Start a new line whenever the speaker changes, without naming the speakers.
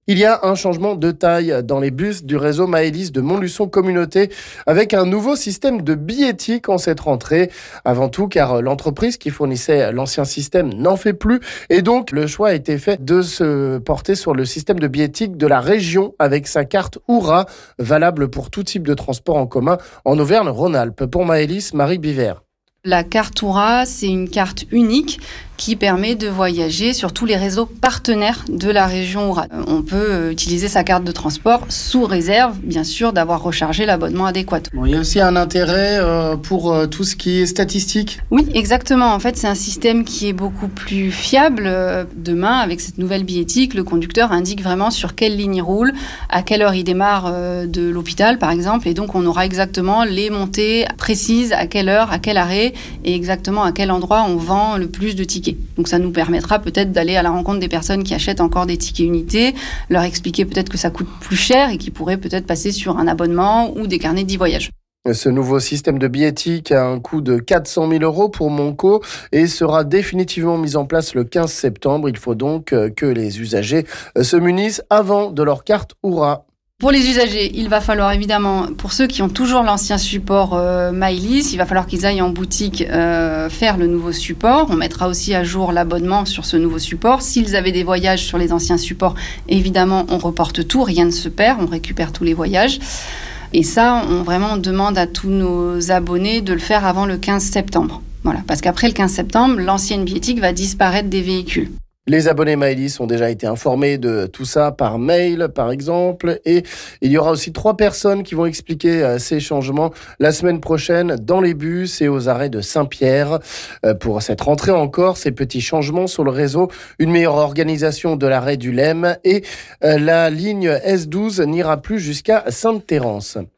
Il y a un changement de taille dans les bus du réseau Maëlys de Montluçon Communauté avec un nouveau système de billettique en cette rentrée. Avant tout car l'entreprise qui fournissait l'ancien système n'en fait plus et donc le choix a été fait de se porter sur le système de billettique de la région avec sa carte Oura, valable pour tout type de transport en commun en Auvergne-Rhône-Alpes. Pour Maëlys, Marie Biver.
La carte Oura, c'est une carte unique qui permet de voyager sur tous les réseaux partenaires de la région Oura. On peut utiliser sa carte de transport sous réserve, bien sûr, d'avoir rechargé l'abonnement adéquat.
Il y a aussi un intérêt pour tout ce qui est statistique.
Oui, exactement. En fait, c'est un système qui est beaucoup plus fiable. Demain, avec cette nouvelle billettique, le conducteur indique vraiment sur quelle ligne il roule, à quelle heure il démarre de l'hôpital, par exemple. Et donc, on aura exactement les montées précises, à quelle heure, à quel arrêt et exactement à quel endroit on vend le plus de tickets. Donc ça nous permettra peut-être d'aller à la rencontre des personnes qui achètent encore des tickets unités, leur expliquer peut-être que ça coûte plus cher et qui pourraient peut-être passer sur un abonnement ou des carnets d'e-voyage.
Ce nouveau système de billettique a un coût de 400 000 € pour Monco et sera définitivement mis en place le 15 septembre. Il faut donc que les usagers se munissent avant de leur carte Oura.
Pour les usagers, il va falloir évidemment, pour ceux qui ont toujours l'ancien support Maëlys, il va falloir qu'ils aillent en boutique faire le nouveau support. On mettra aussi à jour l'abonnement sur ce nouveau support. S'ils avaient des voyages sur les anciens supports, évidemment, on reporte tout, rien ne se perd, on récupère tous les voyages. Et ça, on demande à tous nos abonnés de le faire avant le 15 septembre. Voilà, parce qu'après le 15 septembre, l'ancienne billettique va disparaître des véhicules.
Les abonnés Maëlys ont déjà été informés de tout ça par mail, par exemple. Et il y aura aussi 3 personnes qui vont expliquer ces changements la semaine prochaine dans les bus et aux arrêts de Saint-Pierre. Pour cette rentrée encore, ces petits changements sur le réseau, une meilleure organisation de l'arrêt du Lem et la ligne S12 n'ira plus jusqu'à Sainte-Thérence.